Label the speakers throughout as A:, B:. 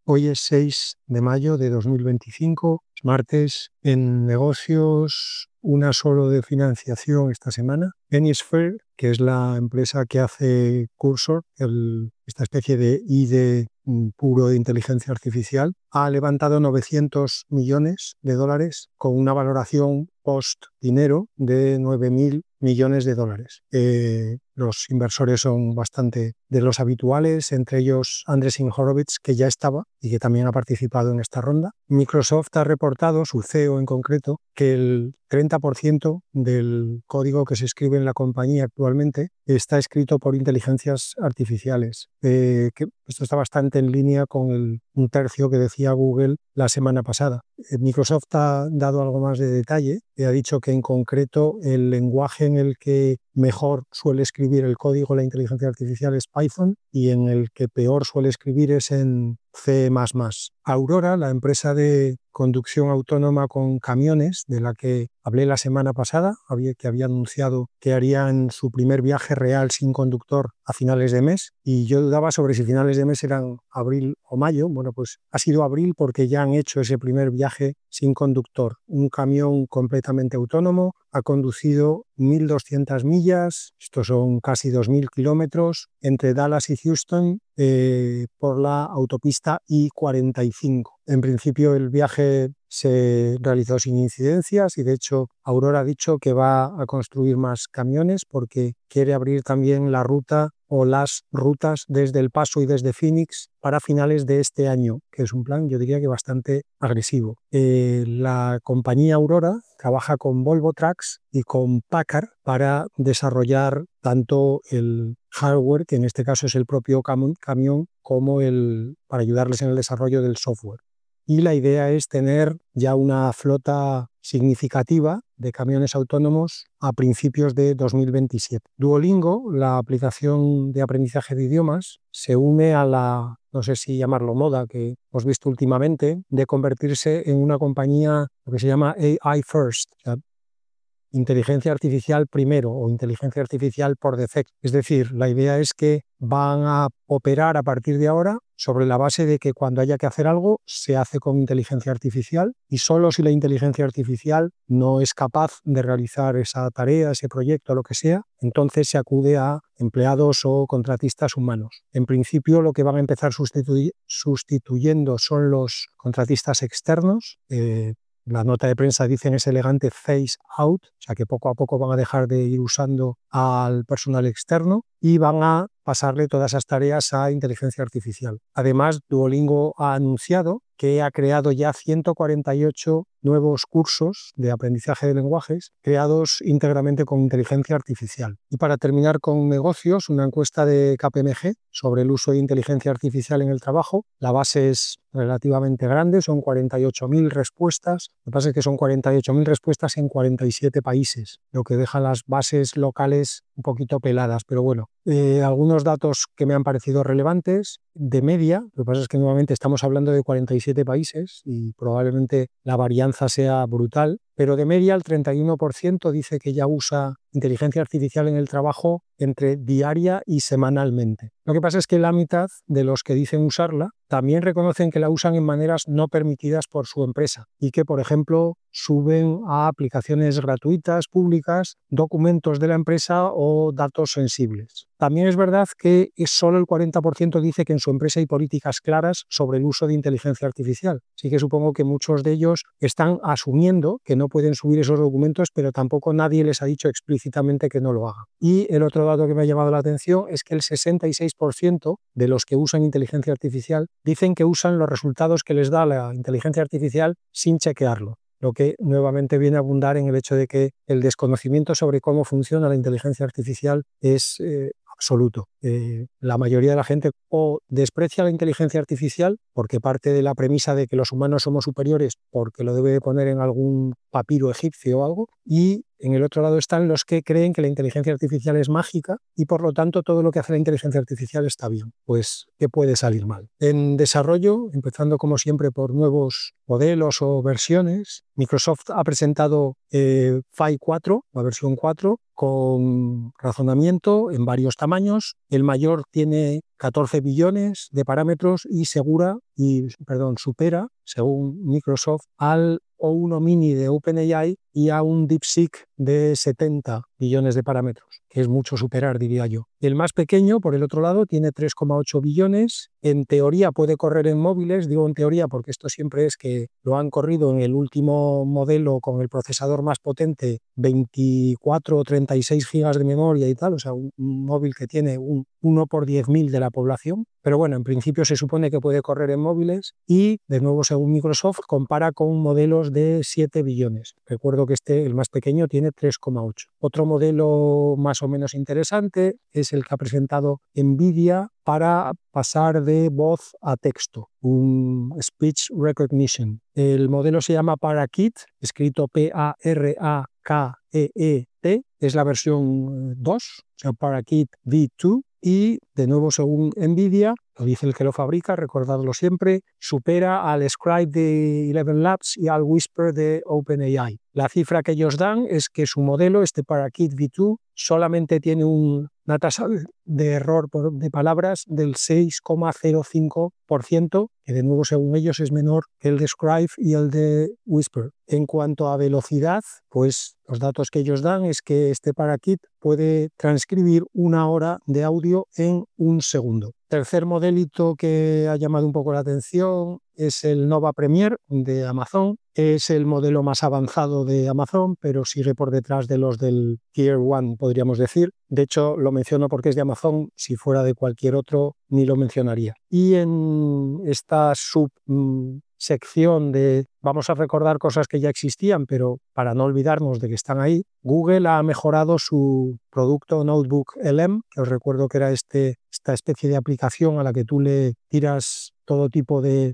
A: Hoy es 6 de mayo de 2025, es martes. En negocios, una solo de financiación esta semana. Enisphere, que es la empresa que hace Cursor, esta especie de IDE puro de inteligencia artificial, ha levantado 900 millones de dólares con una valoración post-dinero de 9.000 millones de dólares. Los inversores son bastante de los habituales, entre ellos Andreessen Horowitz, que ya estaba y que también ha participado en esta ronda. Microsoft ha reportado, su CEO en concreto, que el 30% del código que se escribe en la compañía actualmente está escrito por inteligencias artificiales. Que esto está bastante en línea con un tercio que decía Google la semana pasada. Microsoft ha dado algo más de detalle y ha dicho que en concreto el lenguaje en el que mejor suele escribir el código la inteligencia artificial es Python y en el que peor suele escribir es en C++. Aurora, la empresa de conducción autónoma con camiones, de la que hablé la semana pasada, que había anunciado que harían su primer viaje real sin conductor a finales de mes, y yo dudaba sobre si finales de mes eran abril o mayo. Bueno, pues ha sido abril porque ya han hecho ese primer viaje sin conductor. Un camión completamente autónomo, ha conducido 1.200 millas, estos son casi 2.000 kilómetros, entre Dallas y Houston por la autopista I-45. En principio el viaje se realizó sin incidencias y de hecho Aurora ha dicho que va a construir más camiones porque quiere abrir también la ruta o las rutas desde El Paso y desde Phoenix para finales de este año, que es un plan, yo diría que bastante agresivo. La compañía Aurora trabaja con Volvo Trucks y con Packard para desarrollar tanto el hardware, que en este caso es el propio camión, como para ayudarles en el desarrollo del software. Y la idea es tener ya una flota significativa de camiones autónomos a principios de 2027. Duolingo, la aplicación de aprendizaje de idiomas, se une a la, no sé si llamarlo moda, que hemos visto últimamente, de convertirse en una compañía, lo que se llama AI First, o sea, inteligencia artificial primero o inteligencia artificial por defecto. Es decir, la idea es que van a operar a partir de ahora sobre la base de que cuando haya que hacer algo se hace con inteligencia artificial y solo si la inteligencia artificial no es capaz de realizar esa tarea, ese proyecto, lo que sea, entonces se acude a empleados o contratistas humanos. En principio lo que van a empezar sustituyendo son los contratistas externos. La nota de prensa dice en ese elegante phase out, o sea que poco a poco van a dejar de ir usando al personal externo y van a pasarle todas esas tareas a inteligencia artificial. Además, Duolingo ha anunciado que ha creado ya 148 nuevos cursos de aprendizaje de lenguajes creados íntegramente con inteligencia artificial. Y para terminar con negocios, una encuesta de KPMG sobre el uso de inteligencia artificial en el trabajo. La base es relativamente grande, son 48.000 respuestas. Lo que pasa es que son 48.000 respuestas en 47 países, lo que deja las bases locales un poquito peladas, pero bueno. Algunos datos que me han parecido relevantes. De media, lo que pasa es que nuevamente estamos hablando de 47 países y probablemente la varianza sea brutal, pero de media el 31% dice que ya usa inteligencia artificial en el trabajo entre diaria y semanalmente. Lo que pasa es que la mitad de los que dicen usarla también reconocen que la usan en maneras no permitidas por su empresa y que, por ejemplo, suben a aplicaciones gratuitas, públicas, documentos de la empresa o datos sensibles. También es verdad que solo el 40% dice que en su empresa hay políticas claras sobre el uso de inteligencia artificial. Así que supongo que muchos de ellos están asumiendo que no pueden subir esos documentos, pero tampoco nadie les ha dicho explícitamente que no lo hagan. Y el otro dato que me ha llamado la atención es que el 66% de los que usan inteligencia artificial dicen que usan los resultados que les da la inteligencia artificial sin chequearlo, lo que nuevamente viene a abundar en el hecho de que el desconocimiento sobre cómo funciona la inteligencia artificial es absoluto. La mayoría de la gente o desprecia la inteligencia artificial porque parte de la premisa de que los humanos somos superiores porque lo debe poner en algún papiro egipcio o algo, y en el otro lado están los que creen que la inteligencia artificial es mágica y por lo tanto todo lo que hace la inteligencia artificial está bien. Pues, ¿qué puede salir mal? En desarrollo, empezando como siempre por nuevos modelos o versiones, Microsoft ha presentado Phi 4, la versión 4, con razonamiento en varios tamaños, El mayor tiene 14 billones de parámetros y supera, según Microsoft, al O1 Mini de OpenAI y a un DeepSeek de 70 billones de parámetros, que es mucho superar, diría yo. El más pequeño, por el otro lado, tiene 3,8 billones. En teoría puede correr en móviles, digo en teoría porque esto siempre es que lo han corrido en el último modelo con el procesador más potente, 24 o 36 gigas de memoria y tal, o sea, un móvil que tiene un 1 por 10.000 de la población. Pero bueno, en principio se supone que puede correr en móviles y, de nuevo, según Microsoft, compara con modelos de 7 billones. Recuerdo que el más pequeño, tiene 3,8. Otro modelo más o menos interesante es el que ha presentado NVIDIA para pasar de voz a texto, un Speech Recognition. El modelo se llama Parakit, escrito P-A-R-A-K-E-E-T, es la versión 2, o sea, Parakit V2, y de nuevo, según NVIDIA, lo dice el que lo fabrica, recordadlo siempre, supera al Scribe de Eleven Labs y al Whisper de OpenAI. La cifra que ellos dan es que su modelo, este Parakit V2, solamente tiene una tasa de error de palabras del 6,05%, que de nuevo, según ellos, es menor que el de Scribe y el de Whisper. En cuanto a velocidad, pues los datos que ellos dan es que este Parakit puede transcribir 1 hora de audio en 1 segundo. Tercer modelito que ha llamado un poco la atención es el Nova Premier de Amazon. Es el modelo más avanzado de Amazon, pero sigue por detrás de los del Tier 1, podríamos decir. De hecho, lo menciono porque es de Amazon. Si fuera de cualquier otro, ni lo mencionaría. Y en esta sección de vamos a recordar cosas que ya existían, pero para no olvidarnos de que están ahí, Google ha mejorado su producto Notebook LM, que os recuerdo que era esta especie de aplicación a la que tú le tiras todo tipo de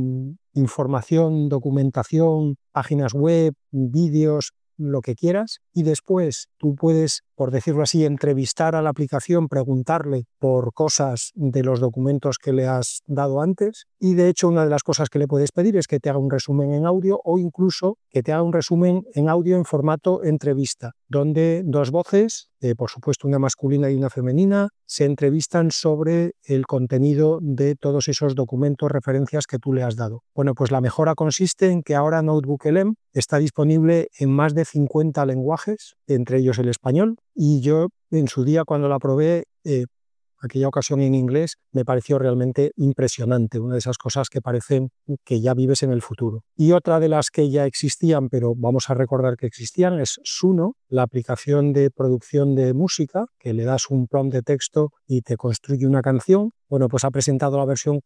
A: información, documentación, páginas web, vídeos, lo que quieras, y después tú puedes, por decirlo así, entrevistar a la aplicación, preguntarle por cosas de los documentos que le has dado antes, y de hecho una de las cosas que le puedes pedir es que te haga un resumen en audio o incluso que te haga un resumen en audio en formato entrevista, donde dos voces, por supuesto una masculina y una femenina, se entrevistan sobre el contenido de todos esos documentos, referencias que tú le has dado. Bueno, pues la mejora consiste en que ahora Notebook LM está disponible en más de 50 lenguajes, entre ellos el español, y yo en su día cuando la probé, aquella ocasión en inglés, me pareció realmente impresionante, una de esas cosas que parecen que ya vives en el futuro. Y otra de las que ya existían, pero vamos a recordar que existían, es Suno, la aplicación de producción de música, que le das un prompt de texto y te construye una canción. Bueno, pues ha presentado la versión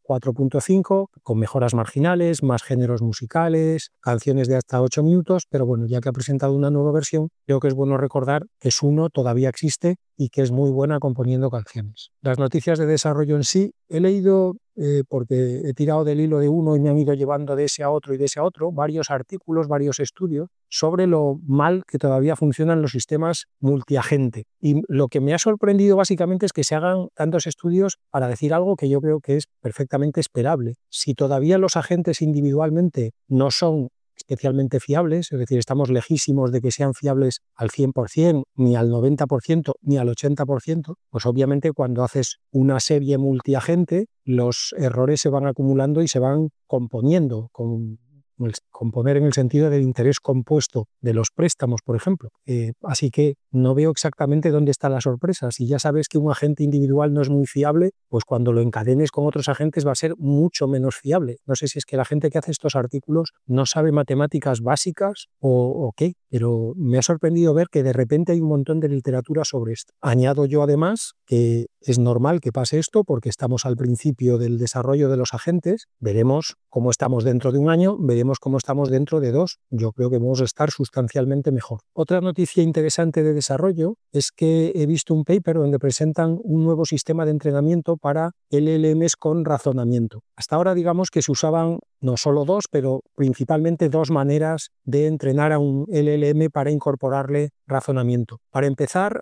A: 4.5 con mejoras marginales, más géneros musicales, canciones de hasta 8 minutos, pero bueno, ya que ha presentado una nueva versión, creo que es bueno recordar que Suno todavía existe y que es muy buena componiendo canciones. Las noticias de desarrollo en sí, he leído, porque he tirado del hilo de uno y me han ido llevando de ese a otro y de ese a otro, varios artículos, varios estudios sobre lo mal que todavía funcionan los sistemas multiagente. Y lo que me ha sorprendido básicamente es que se hagan tantos estudios para decir algo que yo creo que es perfectamente esperable. Si todavía los agentes individualmente no son especialmente fiables, es decir, estamos lejísimos de que sean fiables al 100%, ni al 90%, ni al 80%, pues obviamente cuando haces una serie multiagente, los errores se van acumulando y se van componiendo, componer en el sentido del interés compuesto de los préstamos, por ejemplo. Así que no veo exactamente dónde está la sorpresa. Si ya sabes que un agente individual no es muy fiable, pues cuando lo encadenes con otros agentes va a ser mucho menos fiable. No sé si es que la gente que hace estos artículos no sabe matemáticas básicas o qué, pero me ha sorprendido ver que de repente hay un montón de literatura sobre esto. Añado yo además que es normal que pase esto porque estamos al principio del desarrollo de los agentes. Veremos cómo estamos dentro de un año, veremos cómo estamos dentro de 2. Yo creo que vamos a estar sustancialmente mejor. Otra noticia interesante de desarrollo es que he visto un paper donde presentan un nuevo sistema de entrenamiento para LLMs con razonamiento. Hasta ahora digamos que se usaban no solo 2, pero principalmente 2 maneras de entrenar a un LLM para incorporarle razonamiento. Para empezar,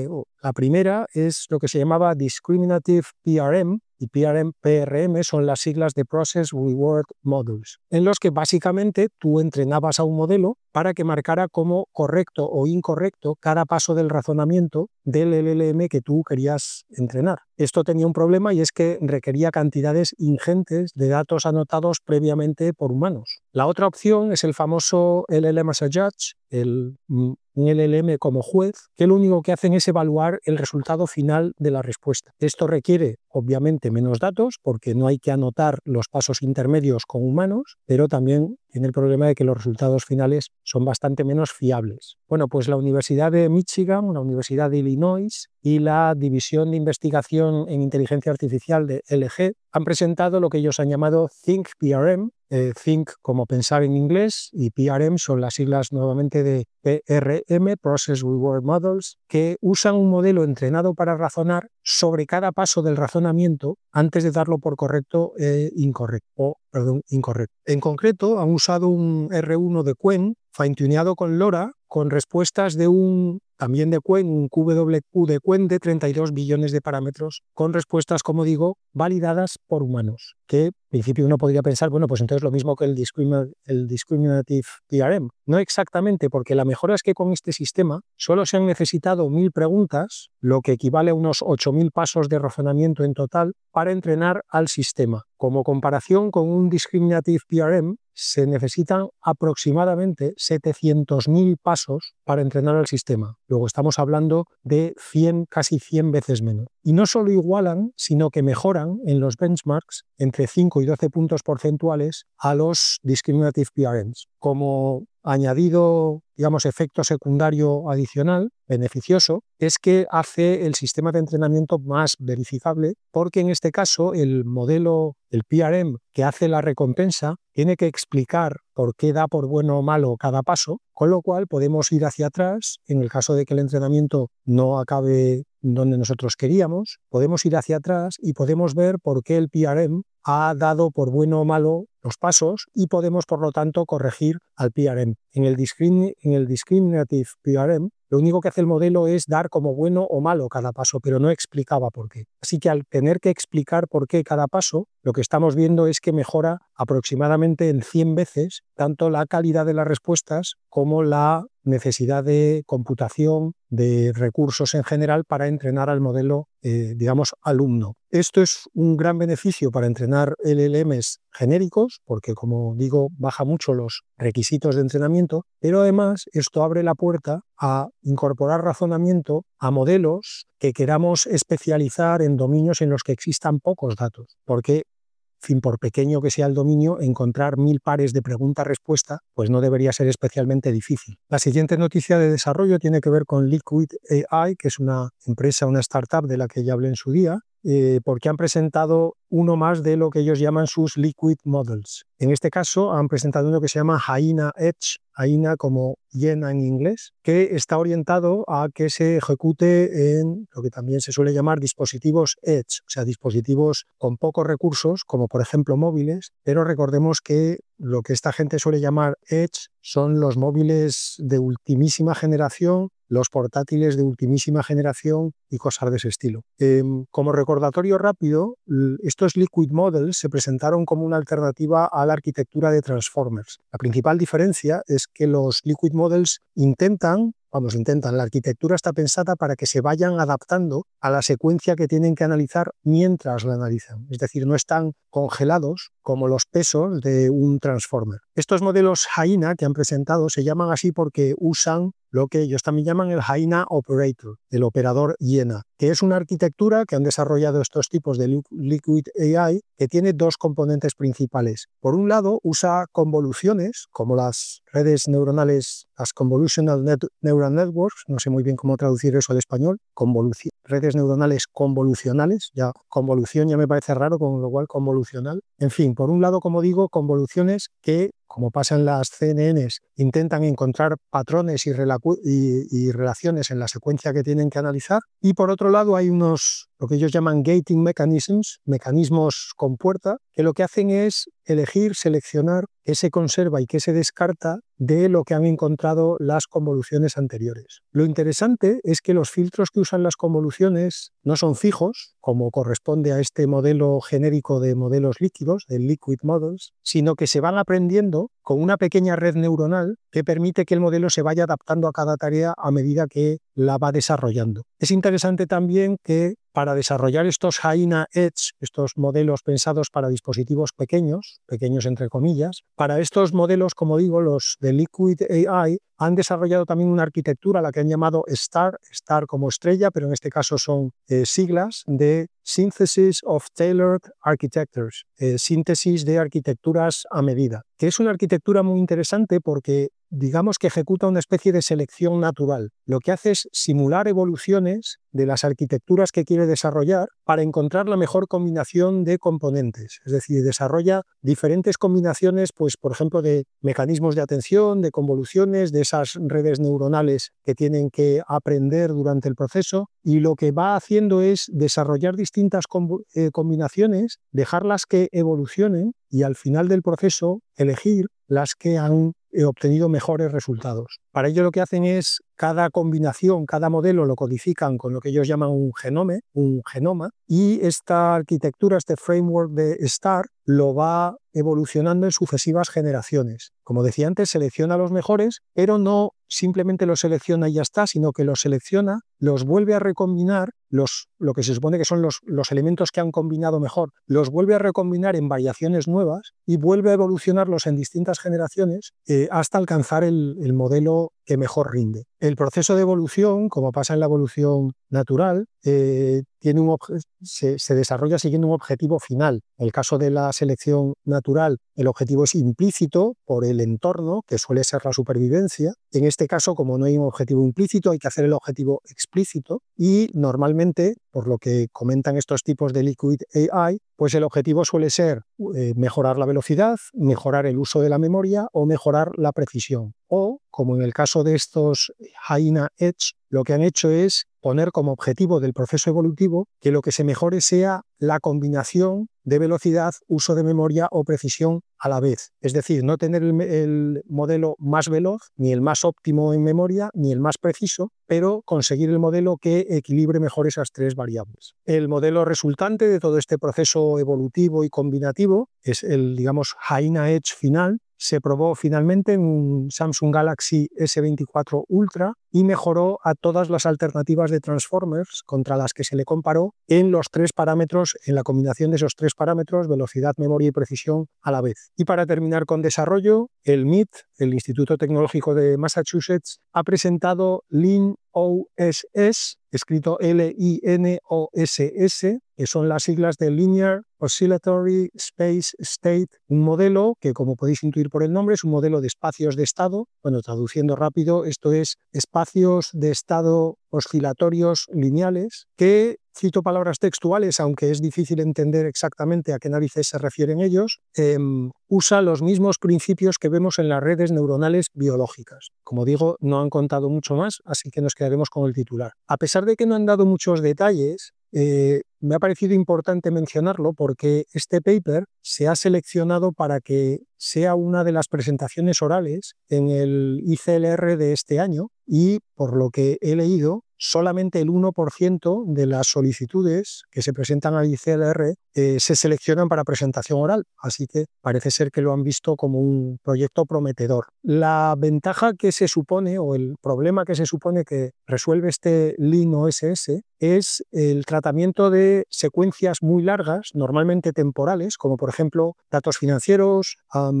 A: la primera es lo que se llamaba Discriminative PRM, y PRM son las siglas de Process Reward Models, en los que básicamente tú entrenabas a un modelo para que marcara como correcto o incorrecto cada paso del razonamiento del LLM que tú querías entrenar. Esto tenía un problema y es que requería cantidades ingentes de datos anotados previamente por humanos. La otra opción es el famoso LLM as a judge, un LLM como juez, que lo único que hacen es evaluar el resultado final de la respuesta. Esto requiere, obviamente, menos datos porque no hay que anotar los pasos intermedios con humanos, pero también tiene el problema de que los resultados finales son bastante menos fiables. Bueno, pues la Universidad de Michigan, la Universidad de Illinois y la División de Investigación en Inteligencia Artificial de LG han presentado lo que ellos han llamado Think PRM. Think como pensar en inglés y PRM son las siglas nuevamente de PRM, Process Reward Models, que usan un modelo entrenado para razonar sobre cada paso del razonamiento antes de darlo por correcto incorrecto. En concreto, han usado un R1 de Qwen fine-tuneado con LoRa con respuestas de también de Qwen, un QWQ de Qwen de 32 billones de parámetros, con respuestas, como digo, validadas por humanos. Que en principio uno podría pensar, bueno, pues entonces lo mismo que el Discriminative PRM. No exactamente, porque la mejora es que con este sistema solo se han necesitado 1000 preguntas, lo que equivale a unos 8000 pasos de razonamiento en total, para entrenar al sistema. Como comparación con un Discriminative PRM, se necesitan aproximadamente 700.000 pasos para entrenar al sistema. Luego estamos hablando de casi 100 veces menos. Y no solo igualan, sino que mejoran en los benchmarks entre 5 y 12 puntos porcentuales a los Discriminative PRMs. Como añadido, digamos, efecto secundario adicional, beneficioso, es que hace el sistema de entrenamiento más verificable, porque en este caso el modelo, el PRM que hace la recompensa, tiene que explicar por qué da por bueno o malo cada paso, con lo cual podemos ir hacia atrás, en el caso de que el entrenamiento no acabe donde nosotros queríamos, podemos ir hacia atrás y podemos ver por qué el PRM ha dado por bueno o malo los pasos y podemos, por lo tanto, corregir al PRM. En el Discriminative PRM, lo único que hace el modelo es dar como bueno o malo cada paso, pero no explicaba por qué. Así que al tener que explicar por qué cada paso, lo que estamos viendo es que mejora aproximadamente en 100 veces tanto la calidad de las respuestas como la necesidad de computación, de recursos en general para entrenar al modelo, digamos, alumno. Esto es un gran beneficio para entrenar LLMs genéricos, porque, como digo, baja mucho los requisitos de entrenamiento, pero además esto abre la puerta a incorporar razonamiento a modelos que queramos especializar en dominios en los que existan pocos datos, porque por pequeño que sea el dominio, encontrar 1000 pares de pregunta-respuesta pues no debería ser especialmente difícil. La siguiente noticia de desarrollo tiene que ver con Liquid AI, que es una empresa, una startup de la que ya hablé en su día, porque han presentado uno más de lo que ellos llaman sus Liquid Models. En este caso han presentado uno que se llama Hyena Edge, Hyena como hiena en inglés, que está orientado a que se ejecute en lo que también se suele llamar dispositivos Edge, o sea, dispositivos con pocos recursos, como por ejemplo móviles, pero recordemos que lo que esta gente suele llamar Edge son los móviles de ultimísima generación, los portátiles de ultimísima generación y cosas de ese estilo. Como recordatorio rápido, estos Liquid Models se presentaron como una alternativa a la arquitectura de Transformers. La principal diferencia es que los Liquid Models intentan, la arquitectura está pensada para que se vayan adaptando a la secuencia que tienen que analizar mientras la analizan. Es decir, no están congelados como los pesos de un Transformer. Estos modelos Hyena que han presentado se llaman así porque usan lo que ellos también llaman el Hyena Operator, el operador hiena, que es una arquitectura que han desarrollado estos tipos de Liquid AI que tiene dos componentes principales. Por un lado, usa convoluciones, como las redes neuronales, las Convolutional Neural Networks, no sé muy bien cómo traducir eso al español, redes neuronales convolucionales, ya convolución ya me parece raro, con lo cual convolucional. En fin, por un lado, como digo, convoluciones que, como pasa en las CNNs, intentan encontrar patrones y relaciones en la secuencia que tienen que analizar. Y por otro lado hay unos lo que ellos llaman gating mechanisms, mecanismos con puerta, que lo que hacen es elegir, seleccionar qué se conserva y qué se descarta de lo que han encontrado las convoluciones anteriores. Lo interesante es que los filtros que usan las convoluciones no son fijos, como corresponde a este modelo genérico de modelos líquidos, de liquid models, sino que se van aprendiendo con una pequeña red neuronal que permite que el modelo se vaya adaptando a cada tarea a medida que la va desarrollando. Es interesante también que para desarrollar estos Hyena Edge, estos modelos pensados para dispositivos pequeños entre comillas, para estos modelos, como digo, los de Liquid AI, han desarrollado también una arquitectura, la que han llamado STAR como estrella, pero en este caso son siglas de Synthesis of Tailored Architectures, síntesis de arquitecturas a medida, que es una arquitectura muy interesante porque digamos que ejecuta una especie de selección natural. Lo que hace es simular evoluciones de las arquitecturas que quiere desarrollar para encontrar la mejor combinación de componentes. Es decir, desarrolla diferentes combinaciones, pues, por ejemplo, de mecanismos de atención, de convoluciones, de esas redes neuronales que tienen que aprender durante el proceso, y lo que va haciendo es desarrollar distintas combinaciones, dejarlas que evolucionen y al final del proceso elegir las que han obtenido mejores resultados. Para ello lo que hacen es cada combinación, cada modelo lo codifican con lo que ellos llaman un genoma, y esta arquitectura, este framework de STAR, lo va evolucionando en sucesivas generaciones. Como decía antes, selecciona los mejores, pero no simplemente los selecciona y ya está, sino que los selecciona, los vuelve a recombinar, lo que se supone que son los elementos que han combinado mejor, los vuelve a recombinar en variaciones nuevas y vuelve a evolucionarlos en distintas generaciones hasta alcanzar el modelo que mejor rinde. El proceso de evolución, como pasa en la evolución natural, se desarrolla siguiendo un objetivo final. En el caso de la selección natural, el objetivo es implícito por el entorno, que suele ser la supervivencia. En este caso, como no hay un objetivo implícito, hay que hacer el objetivo explícito, y normalmente, por lo que comentan estos tipos de Liquid AI, pues el objetivo suele ser mejorar la velocidad, mejorar el uso de la memoria o mejorar la precisión. O, como en el caso de estos Hyena Edge, lo que han hecho es poner como objetivo del proceso evolutivo que lo que se mejore sea la combinación de velocidad, uso de memoria o precisión a la vez. Es decir, no tener el modelo más veloz, ni el más óptimo en memoria, ni el más preciso, pero conseguir el modelo que equilibre mejor esas tres variables. El modelo resultante de todo este proceso evolutivo y combinativo es el, digamos, Hyena Edge final. Se probó finalmente en un Samsung Galaxy S24 Ultra y mejoró a todas las alternativas de Transformers contra las que se le comparó en los tres parámetros, en la combinación de esos tres parámetros, velocidad, memoria y precisión a la vez. Y para terminar con desarrollo, el MIT, el Instituto Tecnológico de Massachusetts, ha presentado LINOSS, escrito LINOSS, que son las siglas de Linear Oscillatory Space State, un modelo que, como podéis intuir por el nombre, es un modelo de espacios de estado. Bueno, traduciendo rápido, esto es espacios de estado oscilatorios lineales que, cito palabras textuales, aunque es difícil entender exactamente a qué narices se refieren ellos, usa los mismos principios que vemos en las redes neuronales biológicas. Como digo, no han contado mucho más, así que nos quedaremos con el titular. A pesar de que no han dado muchos detalles, me ha parecido importante mencionarlo porque este paper se ha seleccionado para que sea una de las presentaciones orales en el ICLR de este año, y por lo que he leído, solamente el 1% de las solicitudes que se presentan al ICLR se seleccionan para presentación oral, así que parece ser que lo han visto como un proyecto prometedor. La ventaja que se supone, o el problema que se supone que resuelve este LINOSS, es el tratamiento de secuencias muy largas, normalmente temporales, como por ejemplo datos financieros,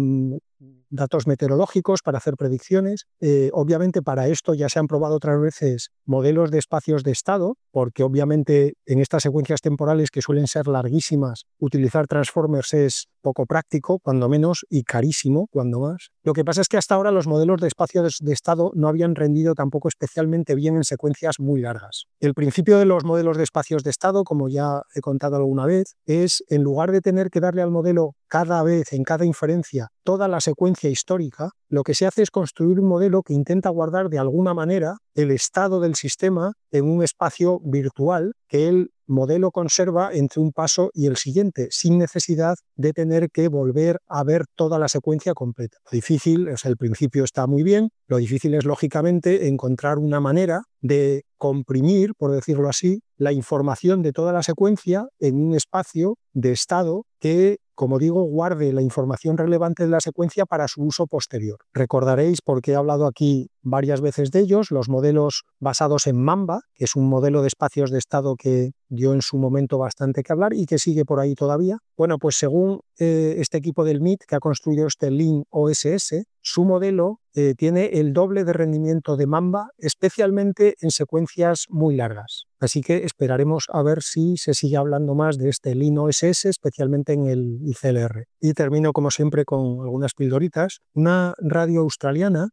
A: datos meteorológicos para hacer predicciones. Obviamente para esto ya se han probado otras veces modelos de espacios de estado, porque obviamente en estas secuencias temporales que suelen ser larguísimas, utilizar transformers es poco práctico, cuando menos, y carísimo, cuando más. Lo que pasa es que hasta ahora los modelos de espacios de estado no habían rendido tampoco especialmente bien en secuencias muy largas. El principio de los modelos de espacios de estado, como ya he contado alguna vez, es, en lugar de tener que darle al modelo cada vez, en cada inferencia, toda la secuencia histórica, lo que se hace es construir un modelo que intenta guardar de alguna manera el estado del sistema en un espacio virtual que el modelo conserva entre un paso y el siguiente, sin necesidad de tener que volver a ver toda la secuencia completa. Lo difícil, o sea, el principio está muy bien, lo difícil es, lógicamente, encontrar una manera de comprimir, por decirlo así, la información de toda la secuencia en un espacio de estado que, como digo, guarde la información relevante de la secuencia para su uso posterior. Recordaréis, porque he hablado aquí varias veces de ellos, los modelos basados en Mamba, que es un modelo de espacios de estado que dio en su momento bastante que hablar y que sigue por ahí todavía. Bueno, pues según este equipo del MIT que ha construido este Lean OSS, su modelo tiene el doble de rendimiento de Mamba, especialmente en secuencias muy largas. Así que esperaremos a ver si se sigue hablando más de este Lean OSS, especialmente en el ICLR. Y termino, como siempre, con algunas pildoritas. Una radio australiana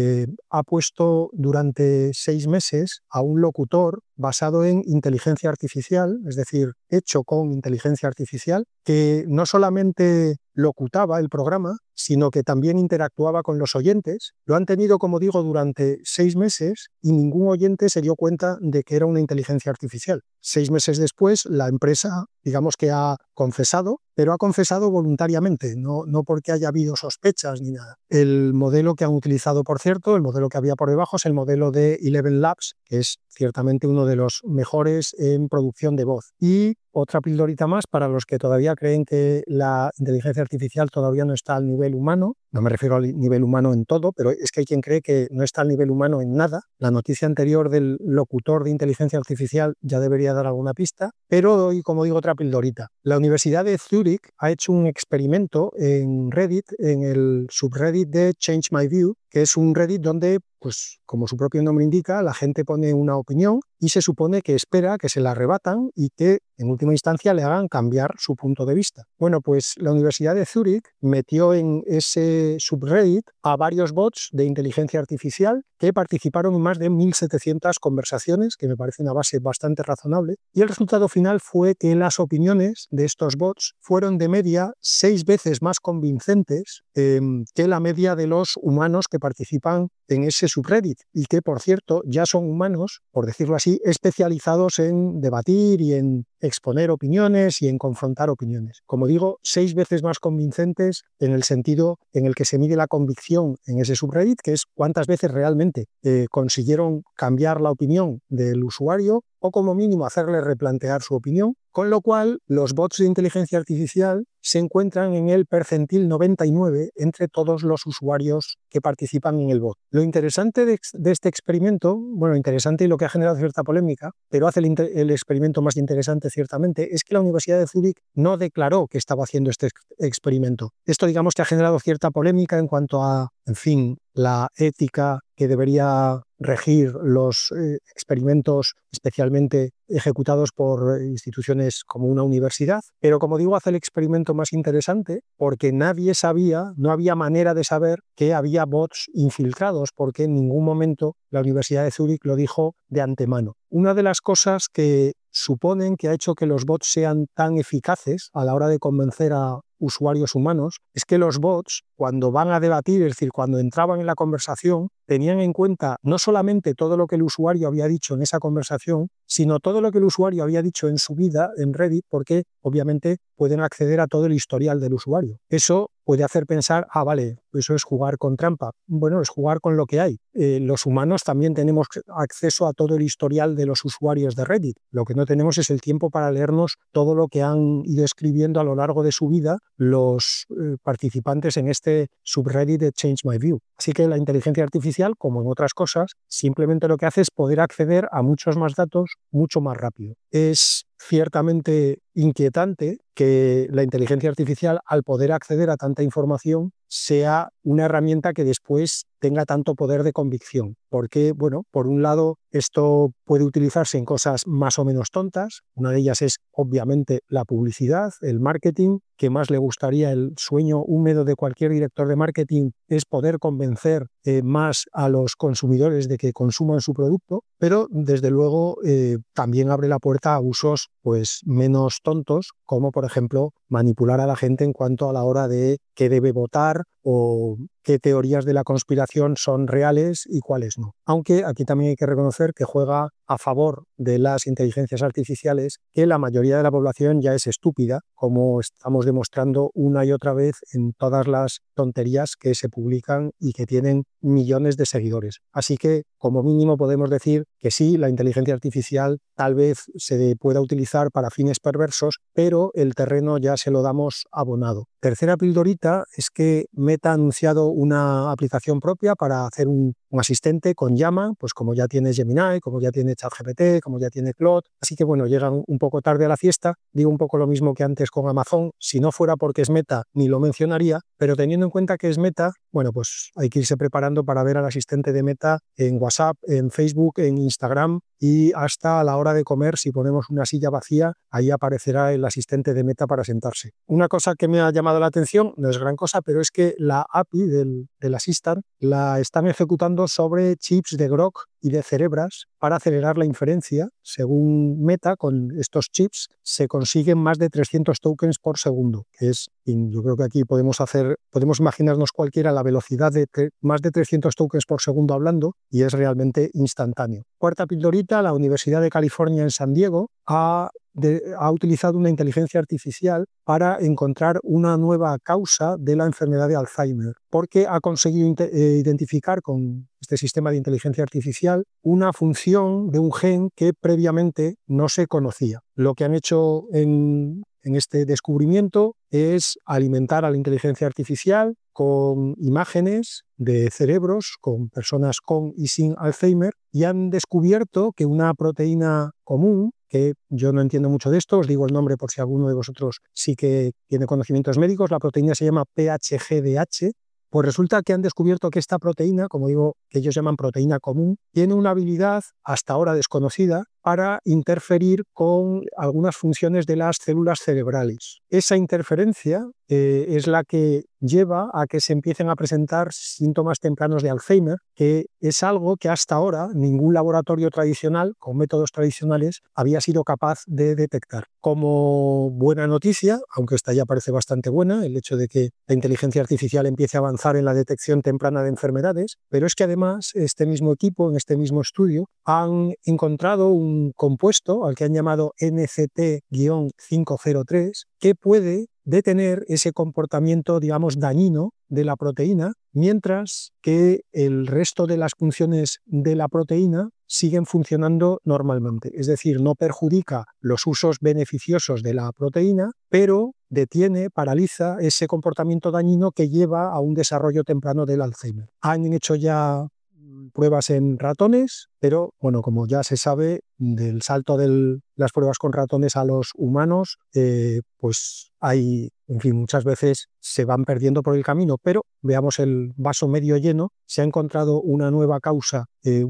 A: ha puesto durante 6 meses a un locutor basado en inteligencia artificial, es decir, hecho con inteligencia artificial, que no solamente locutaba el programa, sino que también interactuaba con los oyentes. Lo han tenido, como digo, durante 6 meses y ningún oyente se dio cuenta de que era una inteligencia artificial. 6 meses después, la empresa, digamos que ha confesado, pero ha confesado voluntariamente, no porque haya habido sospechas ni nada. El modelo que han utilizado, por cierto, el modelo que había por debajo, es el modelo de Eleven Labs, que es ciertamente uno de los mejores en producción de voz. Y otra pildorita más para los que todavía creen que la inteligencia artificial todavía no está al nivel humano. No me refiero al nivel humano en todo, pero es que hay quien cree que no está al nivel humano en nada. La noticia anterior del locutor de inteligencia artificial ya debería dar alguna pista, pero doy, como digo, otra pildorita. La Universidad de Zúrich ha hecho un experimento en Reddit, en el subreddit de Change My View, que es un Reddit donde, pues, como su propio nombre indica, la gente pone una opinión y se supone que espera que se la rebatan y que, en última instancia, le hagan cambiar su punto de vista. Bueno, pues la Universidad de Zúrich metió en ese subreddit a varios bots de inteligencia artificial que participaron en más de 1.700 conversaciones, que me parece una base bastante razonable, y el resultado final fue que las opiniones de estos bots fueron de media 6 veces más convincentes que la media de los humanos que participan en ese subreddit y que, por cierto, ya son humanos, por decirlo así, especializados en debatir y en exponer opiniones y en confrontar opiniones. Como digo, 6 veces más convincentes en el sentido en el que se mide la convicción en ese subreddit, que es cuántas veces realmente consiguieron cambiar la opinión del usuario o como mínimo hacerle replantear su opinión, con lo cual los bots de inteligencia artificial se encuentran en el percentil 99 entre todos los usuarios que participan en el bot. Lo interesante de este experimento, bueno, interesante y lo que ha generado cierta polémica, pero hace el experimento más interesante ciertamente, es que la Universidad de Zúrich no declaró que estaba haciendo este experimento. Esto, digamos, que ha generado cierta polémica en cuanto a, en fin, la ética que debería regir los experimentos especialmente ejecutados por instituciones como una universidad, pero como digo, hace el experimento más interesante porque nadie sabía, no había manera de saber que había bots infiltrados, porque en ningún momento la Universidad de Zúrich lo dijo de antemano. Una de las cosas que suponen que ha hecho que los bots sean tan eficaces a la hora de convencer a usuarios humanos es que los bots, cuando van a debatir, es decir, cuando entraban en la conversación, tenían en cuenta no solamente todo lo que el usuario había dicho en esa conversación, sino todo lo que el usuario había dicho en su vida en Reddit, porque obviamente pueden acceder a todo el historial del usuario. Eso puede hacer pensar, vale, eso es jugar con trampa. Bueno, es jugar con lo que hay. Los humanos también tenemos acceso a todo el historial de los usuarios de Reddit. Lo que no tenemos es el tiempo para leernos todo lo que han ido escribiendo a lo largo de su vida los participantes en este subreddit de Change My View. Así que la inteligencia artificial, como en otras cosas, simplemente lo que hace es poder acceder a muchos más datos mucho más rápido. Es ciertamente inquietante que la inteligencia artificial, al poder acceder a tanta información, sea una herramienta que después tenga tanto poder de convicción. Porque, bueno, por un lado, esto puede utilizarse en cosas más o menos tontas. Una de ellas es, obviamente, la publicidad, el marketing. Que más le gustaría, el sueño húmedo de cualquier director de marketing es poder convencer más a los consumidores de que consuman su producto, pero desde luego también abre la puerta a usos pues menos tontos, como por ejemplo manipular a la gente en cuanto a la hora de qué debe votar o qué teorías de la conspiración son reales y cuáles no. Aunque aquí también hay que reconocer que juega a favor de las inteligencias artificiales, que la mayoría de la población ya es estúpida, como estamos demostrando una y otra vez en todas las tonterías que se publican y que tienen millones de seguidores. Así que, como mínimo, podemos decir que sí, la inteligencia artificial tal vez se pueda utilizar para fines perversos, pero el terreno ya se lo damos abonado. Tercera pildorita es que Meta ha anunciado una aplicación propia para hacer un asistente con llama, pues como ya tiene Gemini, como ya tiene ChatGPT, como ya tiene Claude. Así que bueno, llegan un poco tarde a la fiesta. Digo un poco lo mismo que antes con Amazon. Si no fuera porque es Meta, ni lo mencionaría, pero teniendo en cuenta que es Meta, bueno, pues hay que irse preparando para ver al asistente de Meta en WhatsApp, en Facebook, en Instagram y hasta a la hora de comer, si ponemos una silla vacía, ahí aparecerá el asistente de Meta para sentarse. Una cosa que me ha llamado la atención, no es gran cosa, pero es que la API del Assistant la están ejecutando sobre chips de Grok y de Cerebras para acelerar la inferencia. Según Meta, con estos chips se consiguen más de 300 tokens por segundo, que es, yo creo que aquí podemos imaginarnos cualquiera la velocidad de más de 300 tokens por segundo hablando, y es realmente instantáneo. Cuarta pildorita, la Universidad de California en San Diego ha utilizado una inteligencia artificial para encontrar una nueva causa de la enfermedad de Alzheimer, porque ha conseguido identificar con este sistema de inteligencia artificial una función de un gen que previamente no se conocía. Lo que han hecho en este descubrimiento es alimentar a la inteligencia artificial con imágenes de cerebros con personas con y sin Alzheimer y han descubierto que una proteína común, que yo no entiendo mucho de esto, os digo el nombre por si alguno de vosotros sí que tiene conocimientos médicos, la proteína se llama PHGDH, pues resulta que han descubierto que esta proteína, como digo, que ellos llaman proteína común, tiene una habilidad hasta ahora desconocida para interferir con algunas funciones de las células cerebrales. Esa interferencia es la que lleva a que se empiecen a presentar síntomas tempranos de Alzheimer, que es algo que hasta ahora ningún laboratorio tradicional, con métodos tradicionales, había sido capaz de detectar. Como buena noticia, aunque esta ya parece bastante buena, el hecho de que la inteligencia artificial empiece a avanzar en la detección temprana de enfermedades, pero es que además este mismo equipo, en este mismo estudio, han encontrado un compuesto al que han llamado NCT-503 que puede detener ese comportamiento, digamos, dañino de la proteína, mientras que el resto de las funciones de la proteína siguen funcionando normalmente. Es decir, no perjudica los usos beneficiosos de la proteína, pero detiene, paraliza ese comportamiento dañino que lleva a un desarrollo temprano del Alzheimer. Han hecho ya pruebas en ratones, pero bueno, como ya se sabe, del salto de las pruebas con ratones a los humanos, pues hay, en fin, muchas veces se van perdiendo por el camino, pero veamos el vaso medio lleno, se ha encontrado una nueva causa,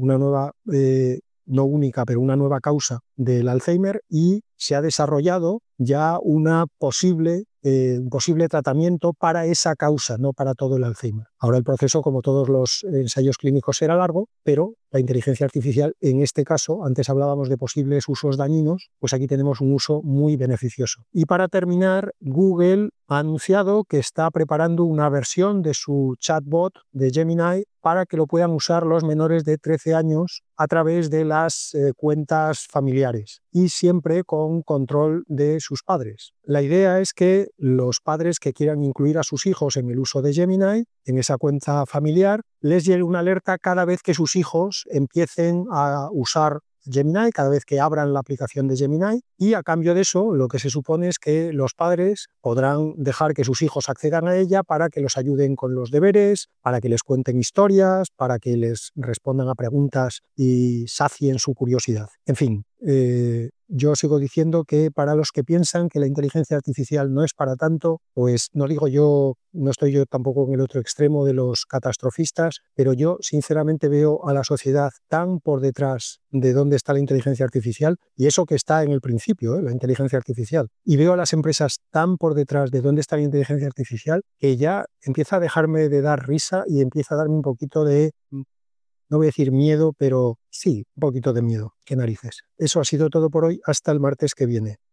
A: no única, pero una nueva causa del Alzheimer y se ha desarrollado ya un posible tratamiento para esa causa, no para todo el Alzheimer. Ahora el proceso, como todos los ensayos clínicos, será largo, pero la inteligencia artificial, en este caso, antes hablábamos de posibles usos dañinos, pues aquí tenemos un uso muy beneficioso. Y para terminar, Google ha anunciado que está preparando una versión de su chatbot de Gemini para que lo puedan usar los menores de 13 años a través de las cuentas familiares y siempre con control de sus padres. La idea es que los padres que quieran incluir a sus hijos en el uso de Gemini, en esa cuenta familiar, les llegue una alerta cada vez que sus hijos empiecen a usar Gemini, cada vez que abran la aplicación de Gemini, y a cambio de eso lo que se supone es que los padres podrán dejar que sus hijos accedan a ella para que los ayuden con los deberes, para que les cuenten historias, para que les respondan a preguntas y sacien su curiosidad. En fin, yo sigo diciendo que para los que piensan que la inteligencia artificial no es para tanto, pues no digo yo, no estoy yo tampoco en el otro extremo de los catastrofistas, pero yo sinceramente veo a la sociedad tan por detrás de dónde está la inteligencia artificial, y eso que está en el principio, la inteligencia artificial, y veo a las empresas tan por detrás de dónde está la inteligencia artificial, que ya empieza a dejarme de dar risa y empieza a darme un poquito de, no voy a decir miedo, pero sí, un poquito de miedo. Qué narices. Eso ha sido todo por hoy. Hasta el martes que viene.